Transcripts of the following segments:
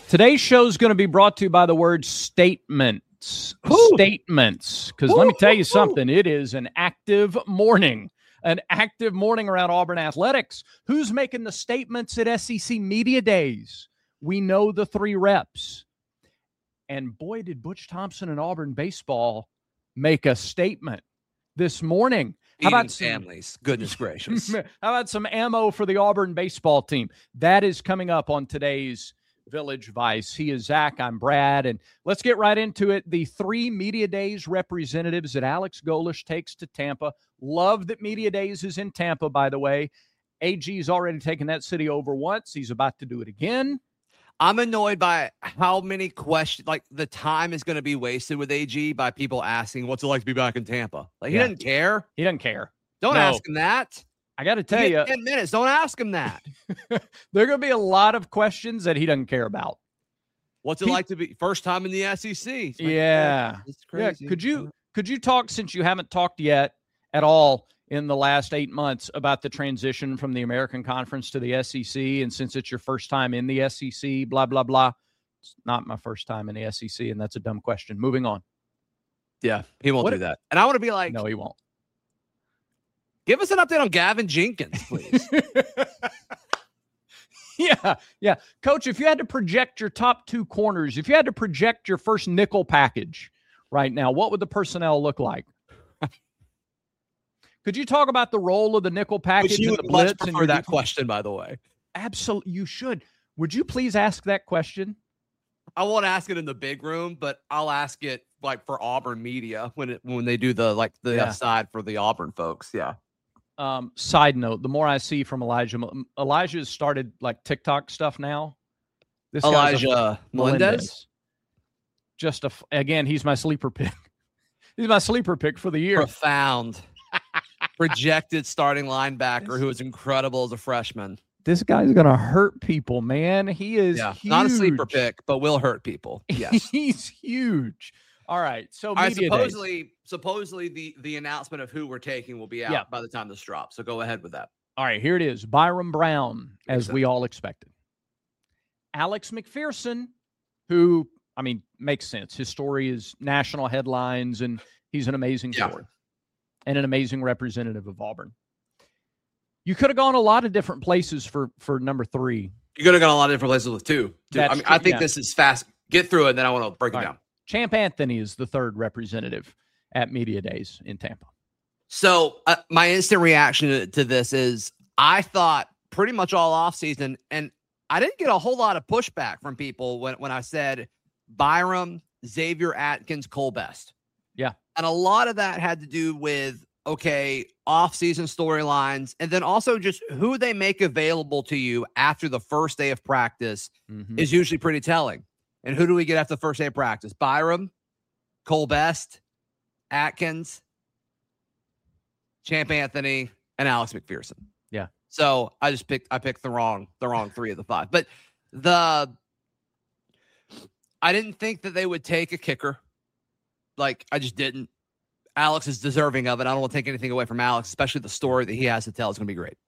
Today's show is going to be brought to you by the word statements. Ooh. Statements. Because let me tell you something. It is an active morning. An active morning around Auburn athletics. Who's making the statements at SEC Media Days? We know the three reps. And boy, did Butch Thompson and Auburn baseball make a statement this morning. How about families? Goodness gracious. How about some ammo for the Auburn baseball team? That is coming up on today's Village Vice. He is Zach. I'm Brad. And let's get right into it. The 3 Media Days representatives that Alex Golesh takes to Tampa. Love that Media Days is in Tampa, by the way. AG's already taken that city over once. He's about to do it again. I'm annoyed by how many questions, like the time is going to be wasted with AG by people asking, what's it like to be back in Tampa? Like, he doesn't care. He doesn't care. Don't ask him that. I got to tell you, 10 minutes. Don't ask him that. There are going to be a lot of questions that he doesn't care about. What's it like to be first time in the SEC? Like, yeah. It's crazy. Yeah. Could you talk, since you haven't talked yet at all in the last 8 months, about the transition from the American Conference to the SEC? And since it's your first time in the SEC, blah, blah, blah. It's not my first time in the SEC, and that's a dumb question. Moving on. Yeah, he won't do that. And I want to be like, no, he won't. Give us an update on Gavin Jenkins, please. Yeah. Coach, if you had to project your top 2 corners, if you had to project your first nickel package right now, what would the personnel look like? Could you talk about the role of the nickel package you and would the blitz? prefer that question, by the way. Absolutely, you should. Would you please ask that question? I won't ask it in the big room, but I'll ask it like for Auburn media when they do the side for the Auburn folks. Yeah. Side note, the more I see from Elijah has started like TikTok stuff now. This Elijah Melendez. Again, he's my sleeper pick. He's my sleeper pick for the year. Profound. Projected starting linebacker who is incredible as a freshman. This guy's going to hurt people, man. He is huge. Not a sleeper pick, but will hurt people. Yes. He's huge. All right. So supposedly the announcement of who we're taking will be out by the time this drops. So go ahead with that. All right, here it is. Byron Brown, as we all expected. Alex McPherson, who, makes sense. His story is national headlines, and he's an amazing story and an amazing representative of Auburn. You could have gone a lot of different places for number 3. You could have gone a lot of different places with 2. I think this is fast. Get through it, and then I want to break it down. Champ Anthony is the 3rd representative at Media Days in Tampa. So my instant reaction to this is I thought pretty much all offseason, and I didn't get a whole lot of pushback from people when I said Byram, Xavier Atkins, Cole Best. Yeah. And a lot of that had to do with, off-season storylines, and then also just who they make available to you after the first day of practice is usually pretty telling. And who do we get after the first day of practice? Byram, Cole Best, Atkins, Champ Anthony, and Alex McPherson. Yeah. So I picked the wrong 3 of the 5. But I didn't think that they would take a kicker. Like, I just didn't. Alex is deserving of it. I don't want to take anything away from Alex, especially the story that he has to tell is going to be great.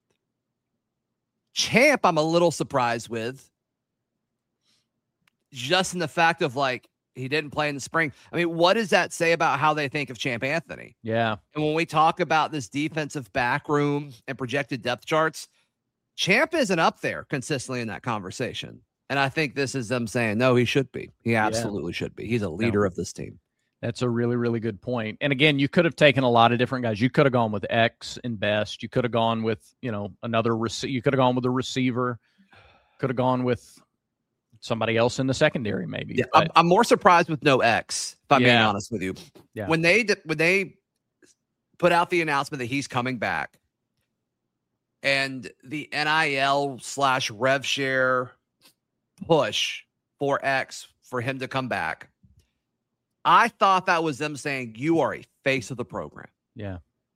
Champ, I'm a little surprised with. Just in the fact of he didn't play in the spring. What does that say about how they think of Champ Anthony? Yeah. And when we talk about this defensive back room and projected depth charts, Champ isn't up there consistently in that conversation. And I think this is them saying, no, he should be. He absolutely should be. He's a leader of this team. That's a really, really good point. And again, you could have taken a lot of different guys. You could have gone with X and Best. You could have gone with, another you could have gone with a receiver. Could have gone with somebody else in the secondary, maybe. Yeah, I'm more surprised with no X, if I'm being honest with you. Yeah. When they put out the announcement that he's coming back and the NIL/rev share push for X for him to come back, I thought that was them saying, you are a face of the program. Yeah.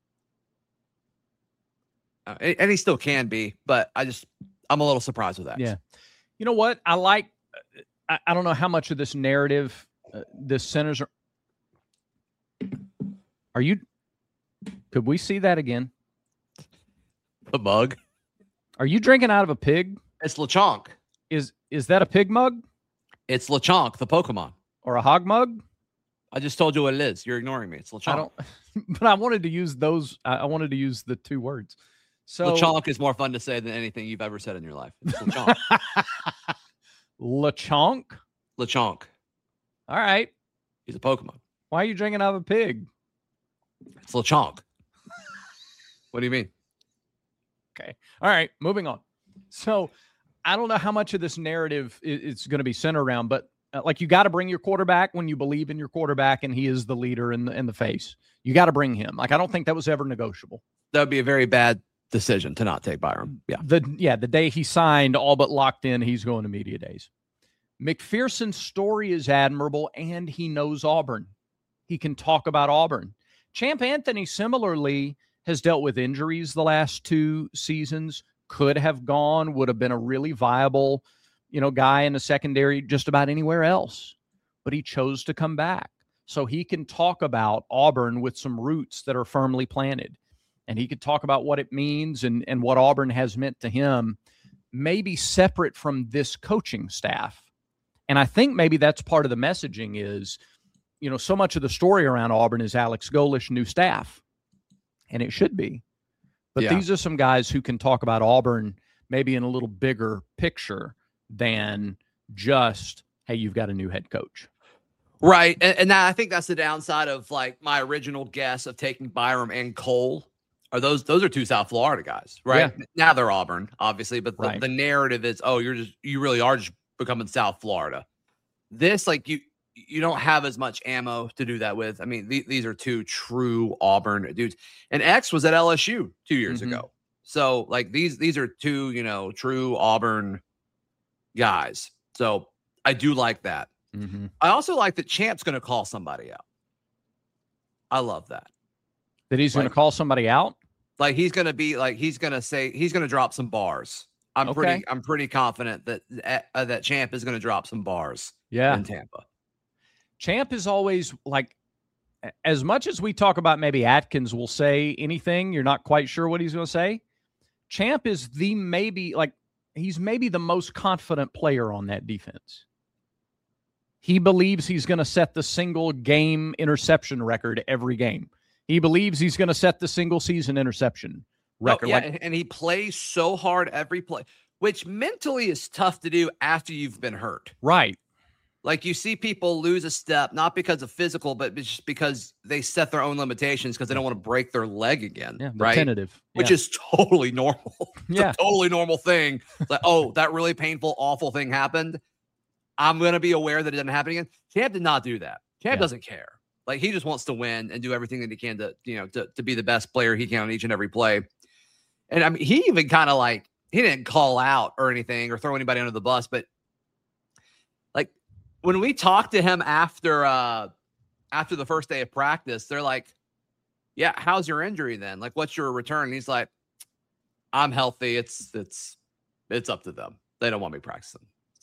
And he still can be, but I'm a little surprised with that. Yeah. You know what? I don't know how much of this narrative this centers could we see that again? A mug? Are you drinking out of a pig? It's LeChonk. Is that a pig mug? It's Lechonk, the Pokemon. Or a hog mug? I just told you what it is. You're ignoring me. It's Lechonk. I don't, but I wanted to use those. I wanted to use the 2 words. So Lechonk is more fun to say than anything you've ever said in your life. It's Lechonk. Lechonk? Lechonk. All right. He's a Pokemon. Why are you drinking out of a pig? It's Lechonk. What do you mean? Okay. All right. Moving on. So I don't know how much of this narrative is going to be centered around, but like you got to bring your quarterback when you believe in your quarterback and he is the leader in the face. You got to bring him. Like, I don't think that was ever negotiable. That would be a very bad decision to not take Byram. Yeah. The day he signed, all but locked in, he's going to media days. McPherson's story is admirable, and he knows Auburn. He can talk about Auburn. Champ Anthony similarly has dealt with injuries the last 2 seasons, could have gone, would have been a really viable, guy in the secondary just about anywhere else, but he chose to come back. So he can talk about Auburn with some roots that are firmly planted, and he could talk about what it means and what Auburn has meant to him, maybe separate from this coaching staff. And I think maybe that's part of the messaging is, so much of the story around Auburn is Alex Golesh, new staff, and it should be. But these are some guys who can talk about Auburn maybe in a little bigger picture than just, hey, you've got a new head coach. Right. And I think that's the downside of like my original guess of taking Byram and Cole. Are those are 2 South Florida guys, right? Yeah. Now they're Auburn, obviously, but the narrative is, oh, you really are just becoming South Florida. This, like, you don't have as much ammo to do that with. I mean, these are 2 true Auburn dudes. And X was at LSU 2 years ago. So, like, these are 2, true Auburn guys. So I do like that. I also like that Champ's going to call somebody out. I love that. That he's going to call somebody out? Like, he's going to be like, he's going to drop some bars. I'm pretty confident that Champ is going to drop some bars in Tampa. Champ is always like, as much as we talk about maybe Atkins will say anything, you're not quite sure what he's going to say. Champ is he's maybe the most confident player on that defense. He believes he's going to set the single game interception record every game. He believes he's going to set the single season interception record. And he plays so hard every play, which mentally is tough to do after you've been hurt. Right. Like, you see people lose a step, not because of physical, but just because they set their own limitations because they don't want to break their leg again. Yeah, right. Tentative. Which is totally normal. It's a totally normal thing. It's like, oh, that really painful, awful thing happened. I'm going to be aware that it doesn't happen again. Champ did not do that. Champ doesn't care. Like, he just wants to win and do everything that he can to be the best player he can on each and every play. And I mean, he even kind of he didn't call out or anything or throw anybody under the bus, but like, when we talked to him after the first day of practice, they're like, yeah, how's your injury then? Like, what's your return? And he's like, I'm healthy. It's up to them. They don't want me practicing.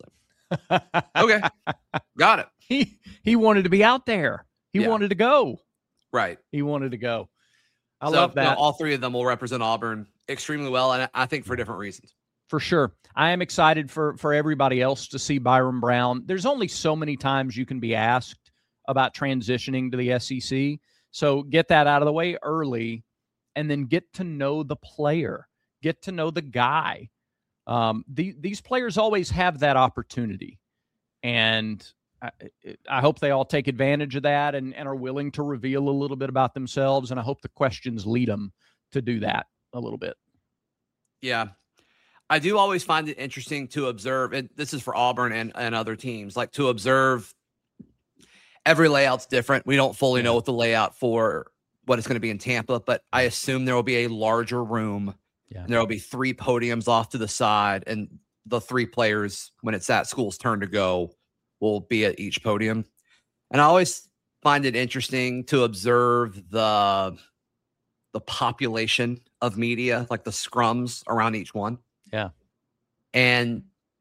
Okay, got it. He wanted to be out there. He wanted to go. Right. He wanted to go. I love that. All 3 of them will represent Auburn extremely well, and I think for different reasons. For sure. I am excited for everybody else to see Byram Brown. There's only so many times you can be asked about transitioning to the SEC. So get that out of the way early and then get to know the player, get to know the guy. These players always have that opportunity, and I hope they all take advantage of that and are willing to reveal a little bit about themselves. And I hope the questions lead them to do that a little bit. Yeah. I do always find it interesting to observe, and this is for Auburn and other teams, like to observe every layout's different. We don't fully know what the layout for what it's going to be in Tampa, but I assume there will be a larger room. And there will be 3 podiums off to the side, and the 3 players, when it's that school's turn to go, will be at each podium. And I always find it interesting to observe the population of media, like the scrums around each one. Yeah. And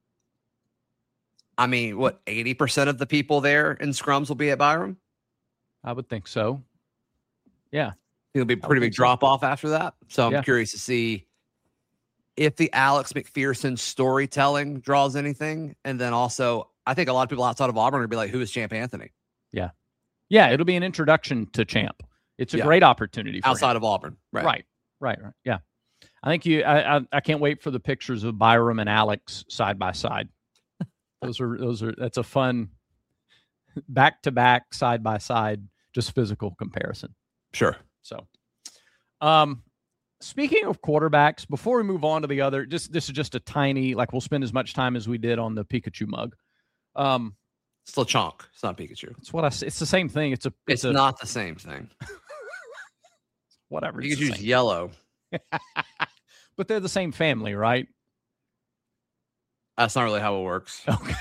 I mean, what, 80% of the people there in scrums will be at Byram? I would think so. Yeah. It'll be a pretty big drop off after that. So I'm curious to see if the Alex McPherson storytelling draws anything. And then also, I think a lot of people outside of Auburn are going to be like, who is Champ Anthony? Yeah, it'll be an introduction to Champ. It's a great opportunity for outside him. of Auburn. Right. Yeah. I think I can't wait for the pictures of Byram and Alex side by side. That's a fun back to back, side by side, just physical comparison. Sure. So, speaking of quarterbacks, before we move on to the other, this is just a tiny, like, we'll spend as much time as we did on the Pikachu mug. It's Lechonk. It's not Pikachu. It's what I say. It's the same thing. It's not the same thing. Whatever. Pikachu's yellow. But they're the same family, right? That's not really how it works. Okay.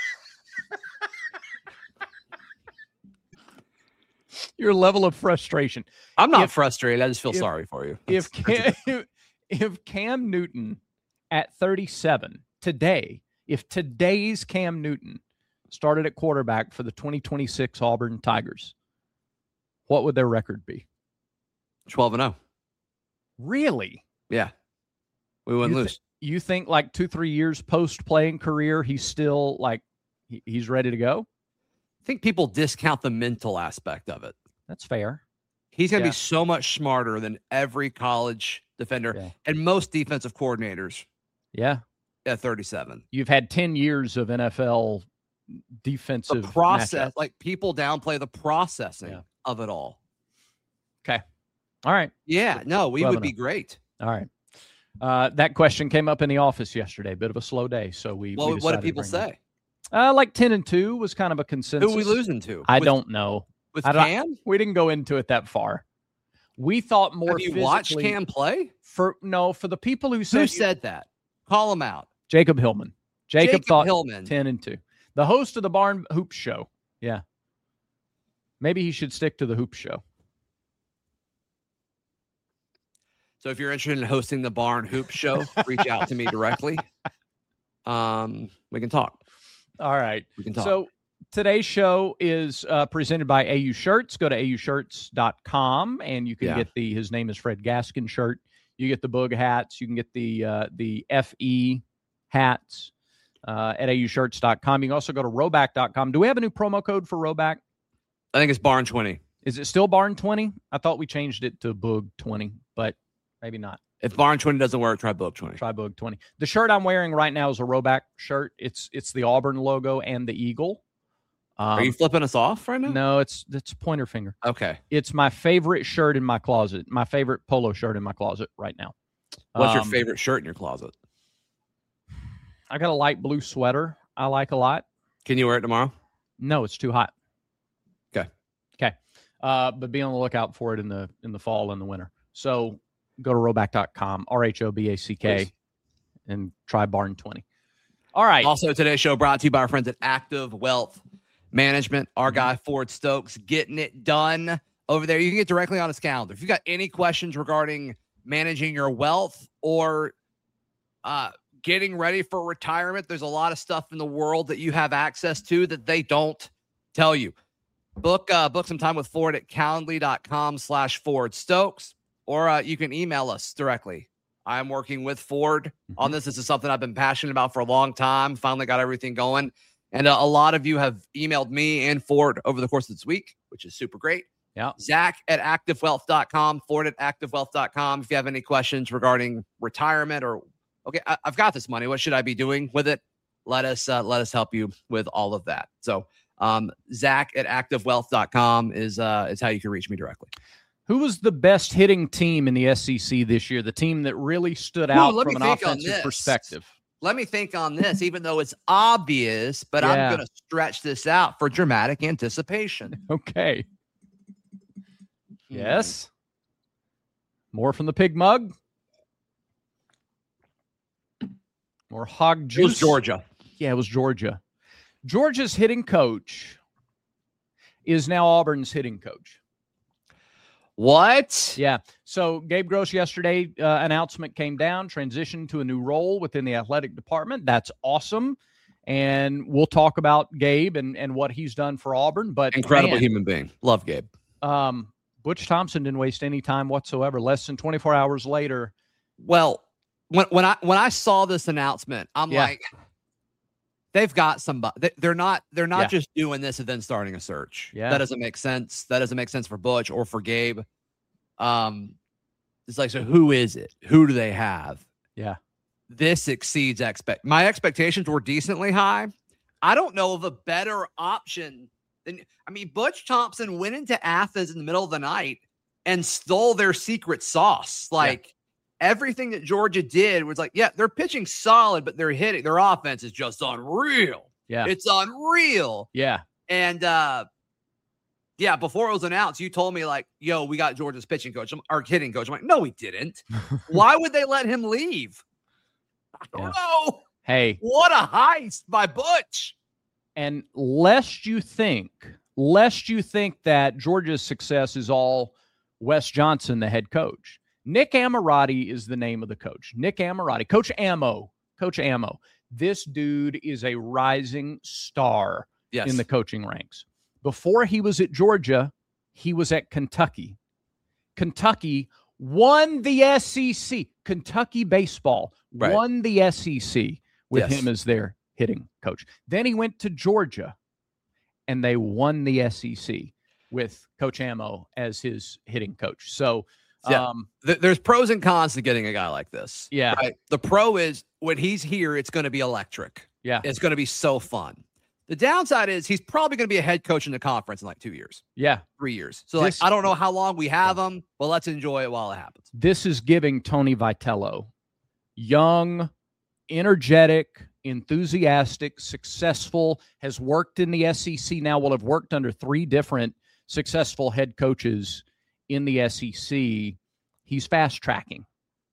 Your level of frustration. I'm not frustrated. I just feel sorry for you. If Cam Newton at 37 today, if today's Cam Newton started at quarterback for the 2026 Auburn Tigers, what would their record be? 12-0. Really? Yeah. We wouldn't lose. You think like 2-3 years post-playing career, he's still like, he's ready to go? I think people discount the mental aspect of it. That's fair. He's going to be so much smarter than every college defender and most defensive coordinators. Yeah. At 37. You've had 10 years of NFL defensive the process. matchups. Like, people downplay the processing of it all. Okay. All right. Yeah. No, we would be great. All right. That question came up in the office yesterday. Bit of a slow day. So what did people say? Like 10-2 was kind of a consensus. Who are we losing to? I don't know. With Cam? We didn't go into it that far. We thought more. Have you watched Cam play? For the people who said that? Call him out. Jacob Hillman. Jacob thought Hillman. 10-2. The host of the Barn Hoops Show. Yeah. Maybe he should stick to the Hoops Show. So if you're interested in hosting the Barn Hoops Show, reach out to me directly. We can talk. All right. We can talk. So today's show is presented by AU Shirts. Go to aushirts.com and you can get his name is Fred Gaskin shirt. You get the Boog hats. You can get the FE hats at aushirts.com. You can also go to roback.com. Do we have a new promo code for Roback? I think it's Barn 20. Is it still Barn 20? I thought we changed it to Boog 20, but maybe not. If Barn 20 doesn't work, try Boog 20. Try Boog 20. The shirt I'm wearing right now is a Roback shirt. It's the Auburn logo and the eagle. Are you flipping us off right now? No, it's pointer finger. Okay. It's my favorite shirt in my closet. My favorite polo shirt in my closet right now. What's your favorite shirt in your closet? I got a light blue sweater I like a lot. Can you wear it tomorrow? No, it's too hot. Okay. But be on the lookout for it in the fall and the winter. So go to roback.com, RHOBACK, Please. and try Barn 20. All right. Also, today's show brought to you by our friends at Active Wealth Management. Our guy, Ford Stokes, getting it done over there. You can get directly on his calendar. If you got any questions regarding managing your wealth or getting ready for retirement, there's a lot of stuff in the world that you have access to that they don't tell you. Book some time with Ford at calendly.com/Ford Stokes, or you can email us directly. I'm working with Ford on this. This is something I've been passionate about for a long time. Finally got everything going. And a lot of you have emailed me and Ford over the course of this week, which is super great. Yeah. Zach at activewealth.com, Ford at activewealth.com. If you have any questions regarding retirement or, okay, I've got this money, what should I be doing with it? Let us help you with all of that. So Zach at activewealth.com is how you can reach me directly. Who was the best hitting team in the SEC this year? The team that really stood out from an offensive perspective. Let me think on this, even though it's obvious, but I'm going to stretch this out for dramatic anticipation. Okay. Yes. More from the pig mug. More hog juice. It was Georgia. Yeah, it was Georgia. Georgia's hitting coach is now Auburn's hitting coach. What? Yeah. So Gabe Gross yesterday announcement came down, transitioned to a new role within the athletic department. That's awesome. And we'll talk about Gabe and what he's done for Auburn. But incredible human being. Love Gabe. Butch Thompson didn't waste any time whatsoever. Less than 24 hours later. Well, when I saw this announcement, I'm like, they've got somebody. They're not Yeah. just doing this and then starting a search. Yeah. That doesn't make sense. That doesn't make sense for Butch or for Gabe. It's like, so who is it? Who do they have? Yeah. This exceeds my expectations were decently high. I don't know of a better option than, Butch Thompson went into Athens in the middle of the night and stole their secret sauce. Like, everything that Georgia did was like, yeah, they're pitching solid, but they're hitting. Their offense is just unreal. Yeah. It's unreal. Yeah. And, before it was announced, you told me like, yo, we got Georgia's pitching coach or hitting coach. I'm like, no, we didn't. Why would they let him leave? I don't know. Hey, what a heist by Butch. And lest you think that Georgia's success is all Wes Johnson, the head coach. Nick Amorati is the name of the coach. Nick Amorati, Coach Ammo. This dude is a rising star in the coaching ranks. Before he was at Georgia, he was at Kentucky. Kentucky won the SEC. Kentucky baseball won the SEC with him as their hitting coach. Then he went to Georgia, and they won the SEC with Coach Ammo as his hitting coach. So there's pros and cons to getting a guy like this. Yeah. Right? The pro is when he's here, it's going to be electric. Yeah. It's going to be so fun. The downside is he's probably going to be a head coach in the conference in like 2 years. Yeah. 3 years. So I don't know how long we have him, but let's enjoy it while it happens. This is giving Tony Vitello, young, energetic, enthusiastic, successful, has worked in the SEC now, will have worked under 3 different successful head coaches in the SEC. He's fast tracking.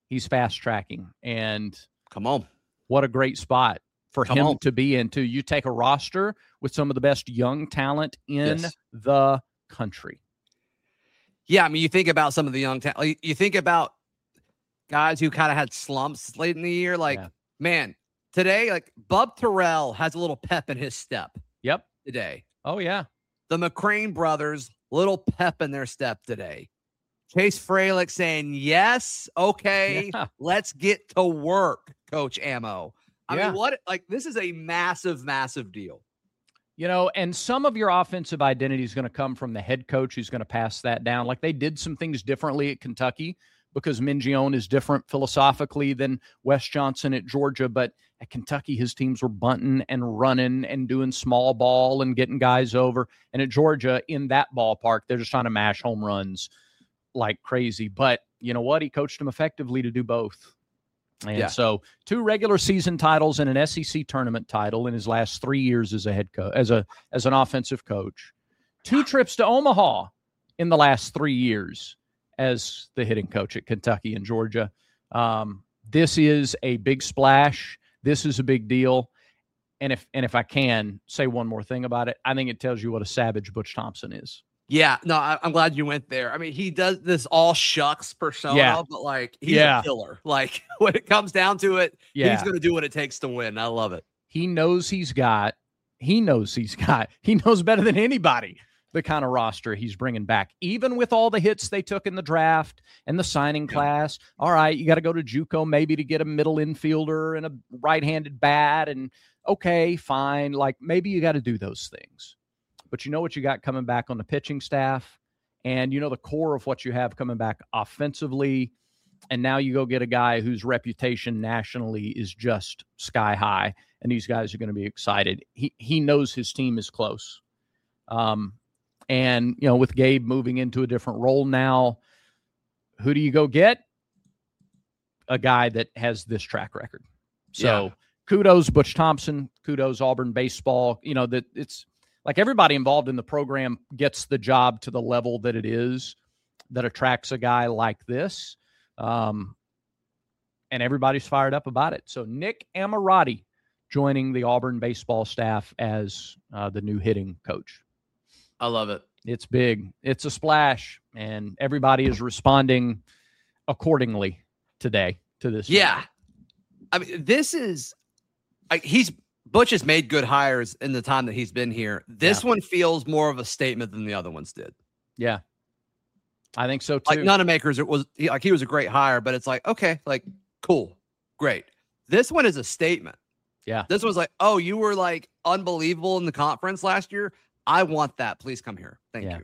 And come on, what a great spot for him to be into. You take a roster with some of the best young talent in the country. Yeah, you think about some of the young talent. You think about guys who kind of had slumps late in the year. Man, today, like Bub Terrell has a little pep in his step. Yep. Today. Oh, yeah. The McCrane brothers, little pep in their step today. Chase Fralick saying, yes, okay, let's get to work, Coach Ammo. This is a massive, massive deal. And some of your offensive identity is going to come from the head coach who's going to pass that down. Like they did some things differently at Kentucky because Mingione is different philosophically than Wes Johnson at Georgia. But at Kentucky, his teams were bunting and running and doing small ball and getting guys over. And at Georgia, in that ballpark, they're just trying to mash home runs like crazy. But you know what? He coached them effectively to do both. And so 2 regular season titles and an SEC tournament title in his last 3 years as a head coach, as an offensive coach. 2 trips to Omaha in the last 3 years as the hitting coach at Kentucky and Georgia. This is a big splash. This is a big deal. And if I can say one more thing about it, I think it tells you what a savage Butch Thompson is. Yeah, no, I'm glad you went there. He does this all shucks persona, but he's a killer. Like when it comes down to it, he's going to do what it takes to win. I love it. He knows better than anybody the kind of roster he's bringing back, even with all the hits they took in the draft and the signing class. All right, you got to go to JUCO maybe to get a middle infielder and a right-handed bat, and okay, fine. Like maybe you got to do those things. But you know what you got coming back on the pitching staff, and you know the core of what you have coming back offensively, and now you go get a guy whose reputation nationally is just sky high, and these guys are going to be excited. He knows his team is close. And, with Gabe moving into a different role now, who do you go get? A guy that has this track record. So kudos, Butch Thompson, kudos, Auburn baseball. That it's like everybody involved in the program gets the job to the level that it is that attracts a guy like this. And everybody's fired up about it. So Nick Amorati joining the Auburn baseball staff as the new hitting coach. I love it. It's big. It's a splash, and everybody is responding accordingly today to this. Yeah. This is Butch has made good hires in the time that he's been here. This one feels more of a statement than the other ones did. Yeah. I think so too. Like Nunamakers, he was a great hire, but it's like, okay, like cool, great. This one is a statement. Yeah. This was like, oh, you were like unbelievable in the conference last year. I want that. Please come here. Thank you.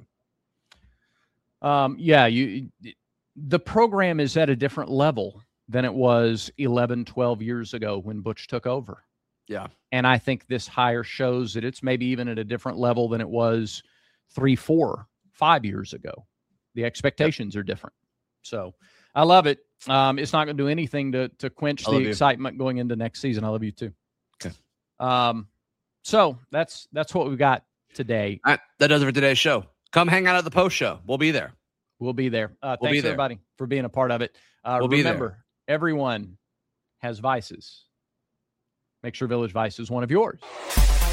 The program is at a different level than it was 11, 12 years ago when Butch took over. Yeah. And I think this hire shows that it's maybe even at a different level than it was 3, 4, 5 years ago. The expectations are different. So I love it. It's not going to do anything to quench the excitement going into next season. I love you too. Okay. So that's what we've got today. All right, that does it for today's show. Come hang out at the post show. We'll be there. We'll be there. Thanks everybody for being a part of it. Remember, everyone has vices. Make sure Village Vice is one of yours.